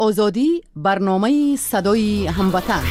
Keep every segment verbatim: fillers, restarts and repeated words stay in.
آزادی، برنامه صدای هموطن.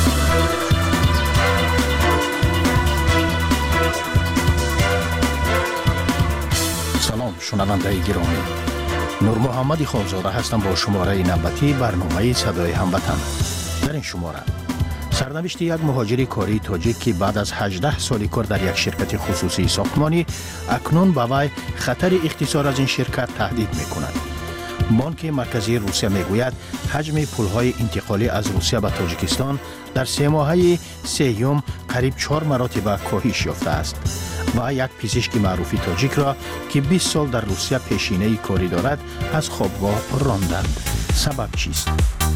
سلام شنونده گرامی، نور محمد خانزاده هستم با شماره نوبتی برنامه صدای هموطن. در این شماره سرنوشت یک مهاجر کاری تاجیک که بعد از هجده سال کار در یک شرکت خصوصی ساختمانی اکنون به وی خطر اختصار از این شرکت تهدید می‌کند. بانک مرکزی روسیه میگوید حجم پول‌های انتقالی از روسیه به تاجیکستان در سه ماهه سیوم قریب چهار مراتب کاهش یافته است و یک پزشک معروف تاجیک را که بیست سال در روسیه پیشینه کاری دارد از خوابگاه راندند. سبب چیست؟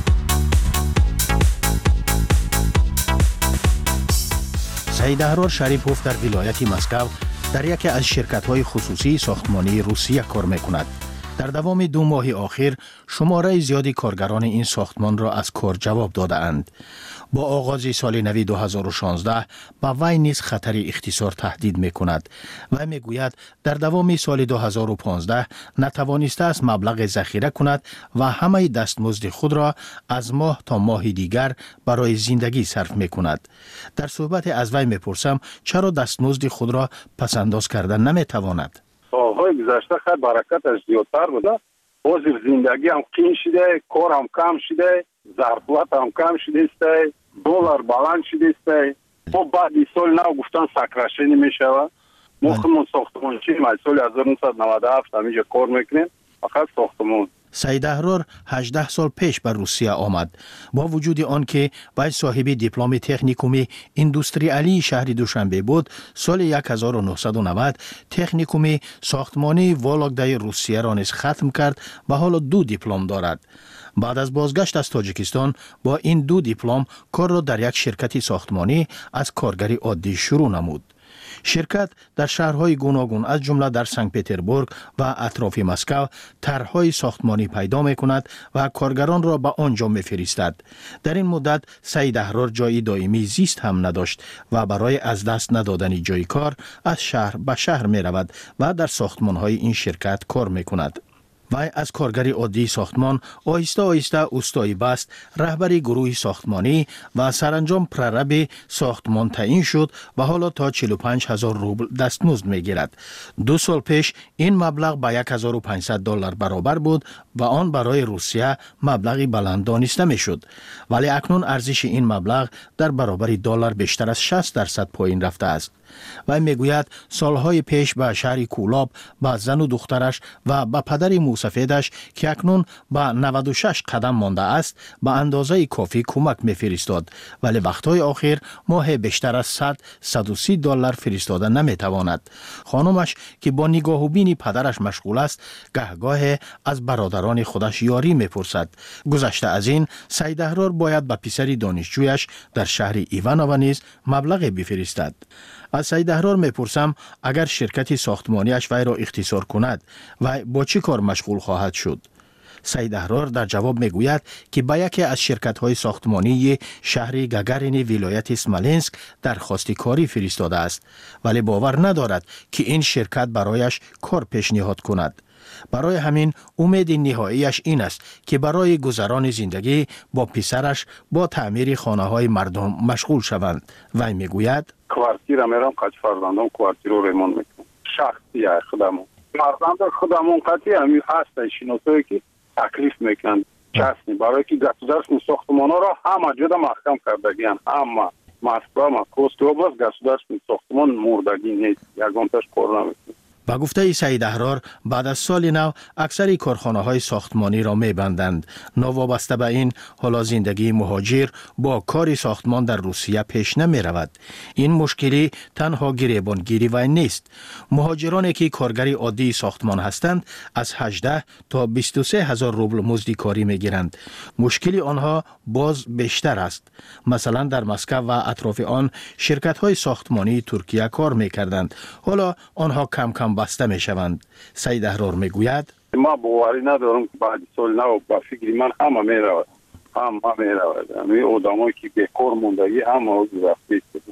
سعید احرار شریپوف در ولایت مسکو در یکی از شرکت‌های خصوصی ساختمانی روسیه کار می‌کند. در دوام دو ماه آخر شماره زیادی کارگران این ساختمان را از کار جواب داده اند. با آغاز سال نو دو هزار و شانزده با وی نیز خطر اختصار تهدید می کند و می گوید در دوام سال دو هزار و پانزده نتوانسته است مبلغ ذخیره کند و همه دستمزد خود را از ماه تا ماه دیگر برای زندگی صرف می کند. در صحبت از وی می پرسم چرا دستمزد خود را پسنداز کردن نمی تواند؟ سالهای گذشته خیلی برکتش زیادتر بوده. حاضر زندگی هم قین شده، کار هم کم شده، ظرفیت هم کم شده است، دلار بلند شده است. ما بعد این سال نو گفتن سکرشی نمیشه. ما خودمون ساختمانچی از سال هزار و نهصد و نود و هفت همینجا کار میکنیم، فقط ساختمان. سعید احرار هجده سال پیش بر روسیه آمد. با وجود آن که وی صاحب دیپلم تکنیکومی اندوستریالی شهر دوشنبه بود، سال هزار و نهصد و نود تکنیکومی ساختمانی وولگدای روسیه را نیز ختم کرد و حالا دو دیپلم دارد. بعد از بازگشت از تاجیکستان با این دو دیپلم کار را در یک شرکت ساختمانی از کارگری عادی شروع نمود. شرکت در شهرهای گوناگون از جمله در سنت پترزبورگ و اطراف مسکو طرحهای ساختمانی پیدا می کند و کارگران را به آنجا می فرستد. در این مدت سعید احرار جای دائمی زیست هم نداشت و برای از دست ندادن جای کار از شهر به شهر می رود و در ساختمانهای این شرکت کار می کند. وی از کارگری عادی ساختمان آهسته آهسته اوستایی بست، رهبری گروه ساختمانی و سرانجام پررب ساختمان تعیین شد و حالا تا چهل و پنج هزار روبل دستمزد می گیرد. دو سال پیش این مبلغ به هزار و پانصد دلار برابر بود و آن برای روسیه مبلغی بلند دانسته می شد. ولی اکنون ارزش این مبلغ در برابر دلار بیشتر از شصت درصد پایین رفته است. و میگوید سالهای پیش به شهر کولاب با زن و دخترش و به پدر موسفیدش که اکنون به نود و شش قدم مانده است به اندازه کافی کمک میفرستاد، ولی وقتهای آخر ماه بیشتر از صد تا صد و سی دلار فرستاده نمیتواند. خانمش که با نگاه و بین پدرش مشغول است گهگاه از برادران خودش یاری میپرسد. گذشته از این سعید احرار باید به پسر دانشجویش در شهر ایوانوو نیز مبلغ بفرستد. از سعید احرار میپرسم اگر شرکت ساختمانیش وی را اختصار کند و با چی کار مشغول خواهد شد؟ سعید احرار در جواب میگوید که با یکی از شرکت‌های ساختمانی شهر گاگارین ولایت اسمالینسک درخواست کاری فرستاده است، ولی باور ندارد که این شرکت برایش کار پیشنهاد کند. برای همین امید نهاییش این است که برای گذران زندگی با پسرش با تعمیر خانه‌های مردم مشغول شوند. وی میگوید کوارتیر میرم کاج فرزندم کوارتیر رو ریمون میکنم. شخصی خودمون فرزند خودمون قطعی همین هست شناسایی که تکلیف میکنن چسنی برای که گسودرشن ساختمانا را همه جدا محکم کردگیان. همه مسکو مکروست اوبلاست گسودرشن ساختمان مردگی نیست، یگانتش کار نمیکنه. با گفته سعید احرار بعد از سال نو اکثر کارخانه‌های ساختمانی را می‌بندند. نوابسته به این حالا زندگی مهاجر با کار ساختمان در روسیه پیش نمی‌رود. این مشکلی تنها گریبانگیری و نیست. مهاجرانی که کارگری عادی ساختمان هستند از هجده تا بیست و سه هزار روبل مزد کاری می‌گیرند. مشکلی آنها باز بیشتر است. مثلا در مسکو و اطراف آن شرکت‌های ساختمانی ترکیه کار می‌کردند. حالا آنها کم کم بسته می شوند. سعید احرار می گوید ما باوری ندارم که بعد سال نو با فکری من همه می رود همه می رود همه آدمایی که بیکار موندگی همه رفته است.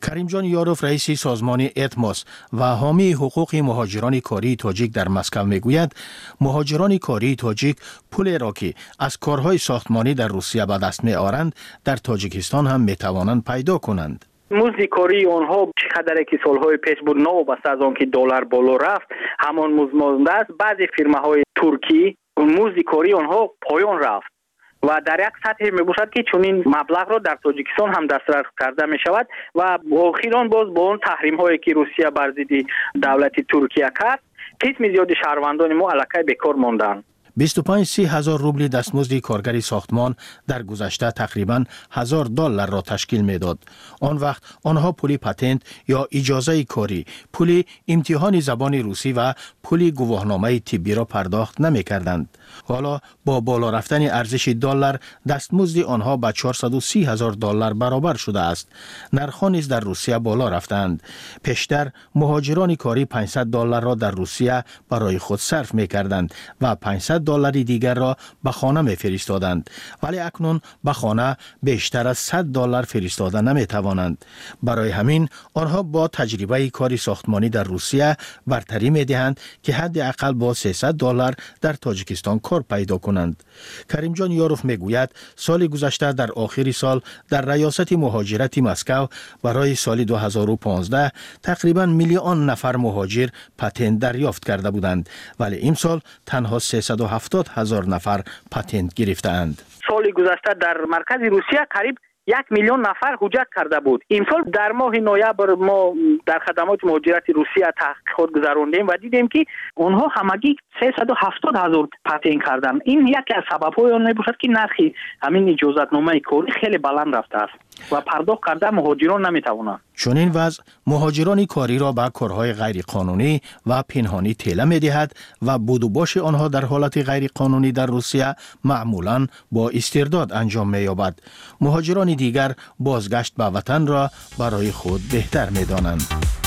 کریمجان یاروف رئیس سازمان اتماس و حامی حقوق مهاجران کاری تاجیک در مسکو میگوید مهاجران کاری تاجیک پول را که از کارهای ساختمانی در روسیه به دست می آورند در تاجیکستان هم می توانند پیدا کنند. مزد کاری آنها چقدر که سالهای پیش بود نوابسته از آن که دلار بالا رفت همان مزد مانده است. بعضی فرماهای ترکی مزد کاری آنها پایان رفت و در یک سطح می باشد که چنین مبلغ را در تاجیکستان هم دسترس کرده می شود و اخیراً باز با اون تحریم هایی که روسیه بر ضد دولت ترکیه کرد قسم زیاد شهروندان ما الکی بیکار ماندند. بیست و پنج سی هزار روبل دستمزد کارگری ساختمان در گذشته تقریباً هزار دلار را تشکیل میداد. آن وقت آنها پول پتنت یا اجازه کاری، پول امتحان زبان روسی و پول گواهنامه طبی را پرداخت نمی کردند. حالا با بالا رفتن ارزش دلار دستمزد آنها به چهارصد و سی هزار دلار برابر شده است. نرخ‌ها نیز در روسیه بالا رفتند. پیشتر مهاجران کاری پانصد دلار را در روسیه برای خود صرف می کردند و پانصد دلار دیگر را به خانه می فرستادند، ولی اکنون به خانه بیشتر از صد دلار فرستاده نمی توانند. برای همین آنها با تجربه کاری ساختمانی در روسیه برتری می دهند که حداقل با سیصد دلار در تاجیکستان کار پیدا کنند. کریمجان یاروف می گوید سال گذشته در آخر سال در ریاست مهاجرت مسکو برای سال دو هزار و پانزده تقریبا میلیون نفر مهاجر پتنت دریافت کرده بودند، ولی امسال تنها سیصد و هفتاد هزار نفر پتنت گرفتند. سال گذشته در مرکز روسیه قریب یک میلیون نفر حجت کرده بود. امسال در ماه نوامبر ما در خدمات مهاجرت روسیه تحقیقات گذراندیم و دیدیم که اونها همگی سیصد و هفتاد هزار پتنت کردن. این یکی از سبب‌های آن میباشد که نرخ همین اجازتنامه کاری خیلی بلند رفته است و پرداخت کرده مهاجران نمیتوانند. چون این وضع مهاجران کاری را به کارهای غیر قانونی و پنهانی تیله می دهد و بود و باش آنها در حالت غیر قانونی در روسیه معمولاً با استرداد انجام می یابد. مهاجران دیگر بازگشت به وطن را برای خود بهتر می دانند.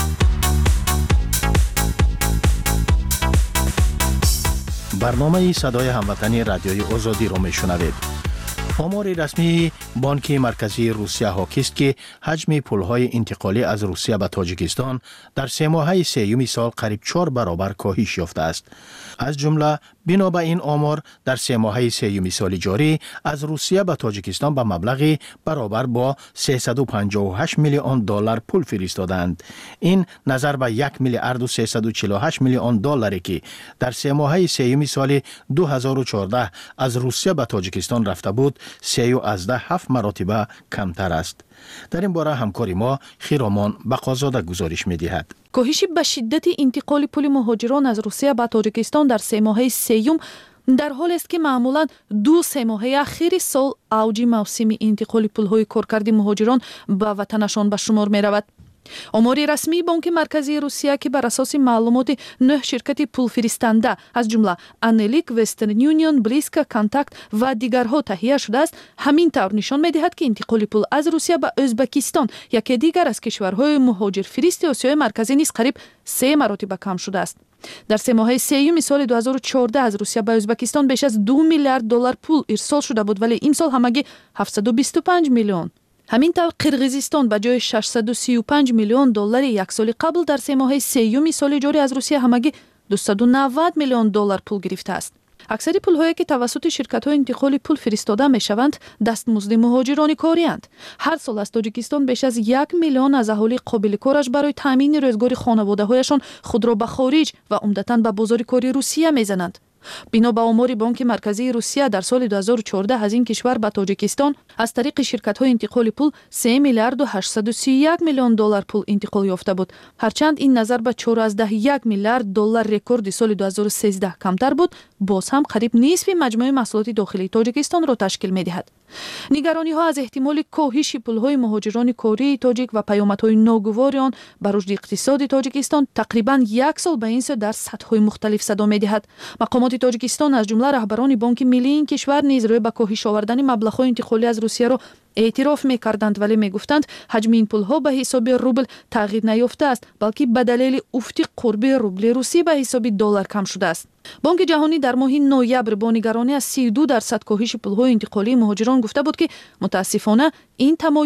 برنامه صدای هموطنی رادیوی آزادی را می شنوید. آمار رسمی بانک مرکزی روسیه حاکی است که حجم پولهای انتقالی از روسیه به تاجیکستان در سه ماهه سیوم سال قریب چهار برابر کاهش یافته است. از جمله بنا به این آمار در سه ماهه سیوم سال جاری از روسیه به تاجیکستان به مبلغی برابر با سیصد و پنجاه و هشت میلیون دلار پول فرستادند. این نظر به یک میلیارد و سیصد و چهل و هشت میلیون دلاری که در سه ماهه سیوم سال دو هزار و چهارده از روسیه به تاجیکستان رفته بود سی و از ده هفت مراتبه کمتر است. در این باره همکاری ما خیرامان بقازاده گزارش می دهد. کاهش به شدت انتقال پول مهاجران از روسیه به تاجیکستان در سه ماهه سیوم در حال است که معمولاً دو سه ماهه اخیر سال اوج موسم انتقال پولهای کارکردی مهاجران به وطنشان به شمار می رود. آمار رسمی بانک مرکزی روسیه که بر اساس معلومات نه شرکت پول فرستنده از جمله انلیک، وسترن یونیون، بلیسکا، کانتاکت و دیگرها تهیه شده است، همین طور نشان می‌دهد که انتقال پول از روسیه به ازبکستان یکی دیگر از کشورهای مهاجر فرست آسیای مرکزی نیز قریب سه مراتب کم شده است. در سه ماهه سیوم سال دو هزار و چهارده از روسیه به ازبکستان بیش از دو میلیارد دلار پول ارسال شده بود، ولی این سال همگی هفتصد و بیست و پنج میلیون. همینطور قرقیزستان به جای ششصد و سی و پنج میلیون دلار یک سال قبل در سه ماهه سیوم سال جاری از روسیه همگی دویست و نود میلیون دلار پول گرفته است. اکثر پول‌هایی که توسط شرکت‌های انتقال پول فرستاده می‌شوند دستمزد مهاجران کاری اند. هر سال از تاجیکستان بیش از یک میلیون از اهالی قابل کارش برای تامین روزگار خانواده‌هایشان خود را به خارج و عمدتاً به بازار کاری روسیه می‌زنند. بنا به آمار بانک مرکزی روسیه در سال دو هزار و چهارده از این کشور به تاجیکستان از طریق شرکت‌های انتقال پول سه میلیارد و هشتصد و سی و یک میلیون دلار پول انتقال یافته بود. هرچند این نظر به چهارده و یک میلیارد دلار رکورد سال دو هزار و سیزده کمتر بود، باز هم قریب نصف مجموع محصولات داخلی تاجیکستان را تشکیل می‌دهد. نگرانی ها از احتمال کاهش پول‌های مهاجران کاری تاجیک و پیامدهای ناگوار آن بر رشد اقتصادی تاجیکستان تقریباً یک سال به این سو در سطح‌های مختلف صدا می‌دهد. مقامات تاجیکستان از جمله رهبران بانک ملی این کشور نیز روی به کاهش آوردن مبلغ‌های انتقالی از روسیه را اعتراف می‌کردند، ولی می‌گفتند حجم این پول‌ها به حساب روبل تغییر نیافته است، بلکه به دلیل افت قرب روبل روسی به حساب دلار کم شده است. بانک جهانی در ماه نوامبر با نگرانی از سی و دو درصد کاهش پول‌های انتقالی مهاجران گفته بود که متاسفانه این تمایل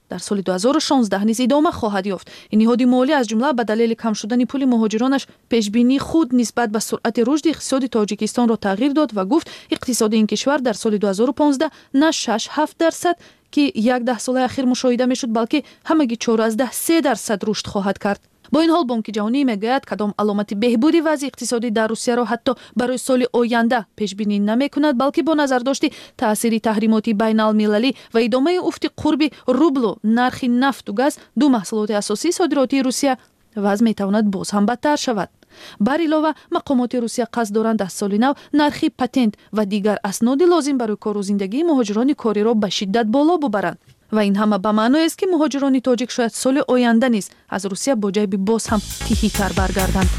дар соли ду ҳазору шонздаҳ низ идома хоҳад ёфт. ин ниҳоди молӣ аз ҷумла ба далели кам шудани пули муҳоҷиронаш пешбинии худ нисбат ба суръати рушди иқтисоди Тоҷикистонро тағйир дод ва гуфт иқтисоди ин кишвар дар соли ду ҳазору понздаҳ на шаш ҳафт дарсад ки як даҳсолаи ахир мушоҳида мешуд, балки ҳамаги чороздаҳ се дарсад рушд хоҳад кард. бо ин ҳол бонки ҷаҳонӣ мегӯяд кадом аломати беҳбуди вазъи иқтисодӣ дар Русияро ҳатто барои соли оянда пешбинӣ намекунад, балки бо назардошти таъсири таҳримоти байналмилалӣ ва идомаи уфти қурби рублу нархи нафту газ, ду маҳсулоти асосии содиротии Русия, вазъ метавонад боз ҳам бадтар шавад. бар илова мақомоти Русия қасд доранд аз соли нав нархи патент ва дигар асноди лозим барои кору зиндагии муҳоҷирони кориро ба шиддат боло бубаранд. ва ин ҳама ба маъноест ки муҳоҷирони тоҷик шояд соли оянда низ аз Русия бо ҷайби боз ҳам тиҳитар баргарданд.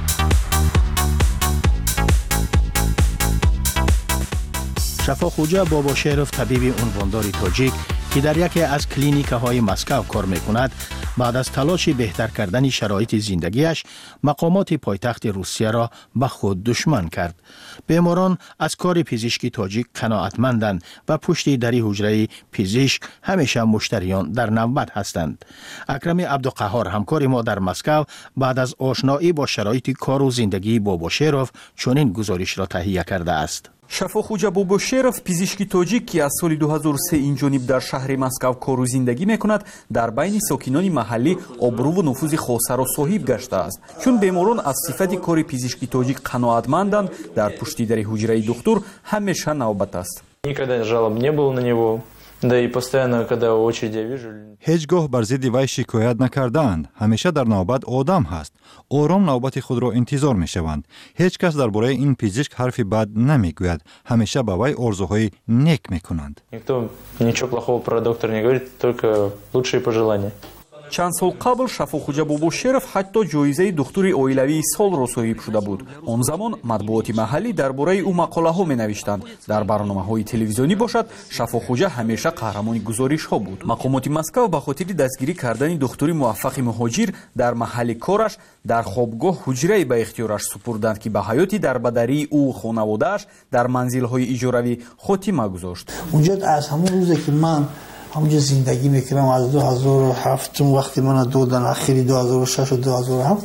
шафоқӯҷа бобошеров, табиби унвондори тоҷик, ки дар яке аз клиникаҳои Москав кор мекунад, баъд аз талоши беҳтар кардани шароити зиндагиаш мақомоти пойтахти Русияро ба худ душман кард. беморон аз кори пизишки тоҷик қаноатманданд ва пушти дари ҳуҷраи пизишк ҳамеша муштариён дар навбат ҳастанд. Акрами Абдуқаҳҳор, ҳамкори мо дар Москав, баъд аз ошноӣ бо шароити кору зиндагии Бобошеров чунин гузоришро таҳия кардааст. Шафоқӯҷа Бобошеров, пизишки тоҷик, ки аз соли ду ҳазору се инҷониб дар шаҳри Москав кору зиндагӣ мекунад, дар байни сокинони маҳаллӣ обрӯву нуфузи хосаро соҳиб гаштааст. Чун беморон аз сифати кори пизишки тоҷик қаноатманданд, дар пушти дари ҳуҷраи духтур ҳамеша навбат аст. Никогда жалоб не было на него. Да и постоянно, когда очередь я вижу... ҳеҷ гоҳ бар зидди вай шикоят накардаанд. ҳамеша дар навбат одам ҳаст. ором навбати худро интизор мешаванд. ҳеҷ кас дар бораи ин пизишк ҳарфи бад намегӯяд. ҳамеша ба вай орзуҳои нек мекунанд. Никто ничего плохого про доктора не говорит, только лучшие пожелания. чанд сол қабл Шафоқӯҷа Бобошеров ҳатто ҷоизаи духтури оилавии солро соҳиб шуда буд. он замон матбуоти маҳаллӣ дар бораи ӯ мақолаҳо менавиштанд. дар барномаҳои телевизионӣ бошад, Шафоқӯҷа ҳамеша қаҳрамони гузоришҳо буд. мақомоти Москав ба хотири дастгирӣ кардани духтури муваффақи муҳоҷир дар маҳалли кораш дар хобгоҳ ҳуҷрае ба ихтиёраш супурданд, ки ба ҳаёти дарбадарии ӯ хонаводааш дар манзилҳои иҷоравӣ хотима гузошт. унҷо аз ҳамон рӯзе ки ман ҳамҷо зиндагӣ мекунам, аз ду ҳазору ҳафт вақти мана додан, ахири ду ҳазору шаш ду ҳазору ҳафт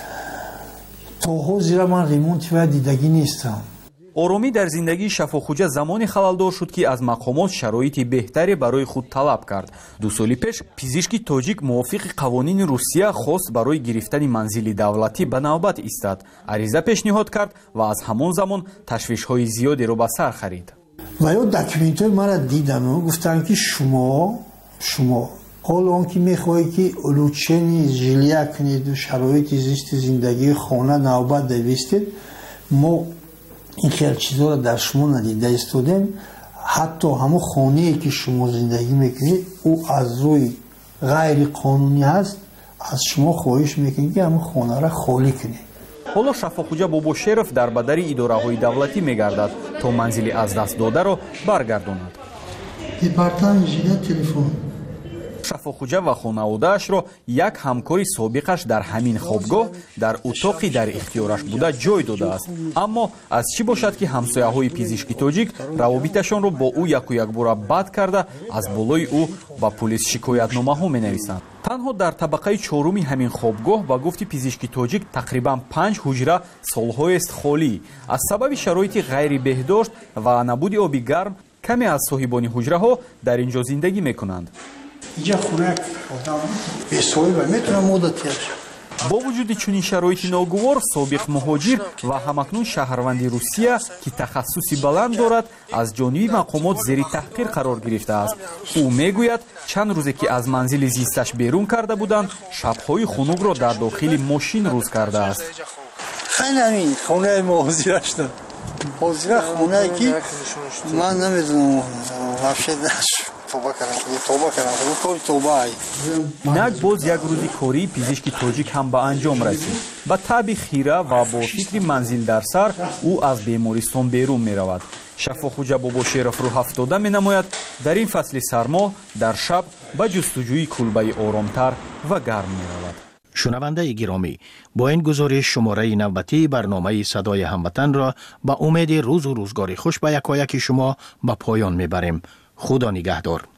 то ҳозира ман ремонти ва дидагӣ нестам. оромӣ дар зиндагии Шафоқӯҷа замоне халалдор шуд, ки аз мақомот шароити беҳтаре барои худ талаб кард. ду соли пеш пизишки тоҷик мувофиқи қавонини Русия хост барои гирифтани манзили давлатӣ ба навбат истад. ариза пешниҳод кард ва аз ҳамон замон ташвишҳои зиёдеро ба сар харид. ва ё документҳои мара дидам, гуфтанд ки шумо шумо ҳол он ки мехоҳед ки улучшени жилия кунед, шароити зисти зиндагии хона навбат давистед, мо ин хел чизоро дар шумо надида истодем. ҳатто ҳамон хонае ки шумо зиндагӣ мекунед ӯ аз рӯи ғайриқонунӣ ҳаст. аз шумо хоҳиш мекунем ки ҳамон хонаро холӣ кунед. ҳоло Шафоқӯҷа Бобошеров дар бадари идораҳои давлатӣ мегардад то манзили аз даст додаро баргардонад. департамент жилия телефон. Шафоқӯҷа ва хонаводаашро як ҳамкори собиқаш дар ҳамин хобгоҳ дар утоқи дар ихтиёраш буда ҷой додааст. аммо аз чӣ бошад ки ҳамсояҳои пизишки тоҷик равобиташонро бо ӯ яку якбора бад карда аз болои ӯ ба пулис шикоятномаҳо менависанд. танҳо дар табақаи чоруми ҳамин хобгоҳ ба гуфти пизишки тоҷик тақрибан панҷ ҳуҷра солҳоест холӣ. аз сабаби шароити ғайрибеҳдошт ва набуди оби гарм каме аз соҳибони ҳуҷраҳо дар ин ҷо зиндагӣ мекунанд. اینجا خونه آدم به صاحب میتونم مدتیش. با وجود چنین شرایط ناگوار سابق مهاجر و همکنون شهروند روسیه که تخصصی بلند دارد از جانب مقامات زیر تحقیر قرار گرفته است. او میگوید چند روزه که از منزل زیستش بیرون کرده بودند شبهای خنک را در داخل ماشین روز کرده است. خیلی همین خونه مهاجرش داد. مهاجر خونه که من نمیدونم واقعا инак боз як рӯзи кории пизишки тоҷик ҳам ба анҷом расид. ба таби хира ва бо фикри манзил дар сар ӯ аз бемористон берун меравад. Шафоқӯҷа Бобошеров рӯҳафтода менамояд дар ин фасли сармо дар шаб ба ҷустуҷӯи кулбаи оромтар ва гарм меравад. шунавандаи гиромӣ, бо ин гузориш шумораи навбатии барномаи садои ҳамватанро ба умеди рӯзу рӯзгори хуш ба якояки шумо ба поён мебарем. худо нигаҳдор.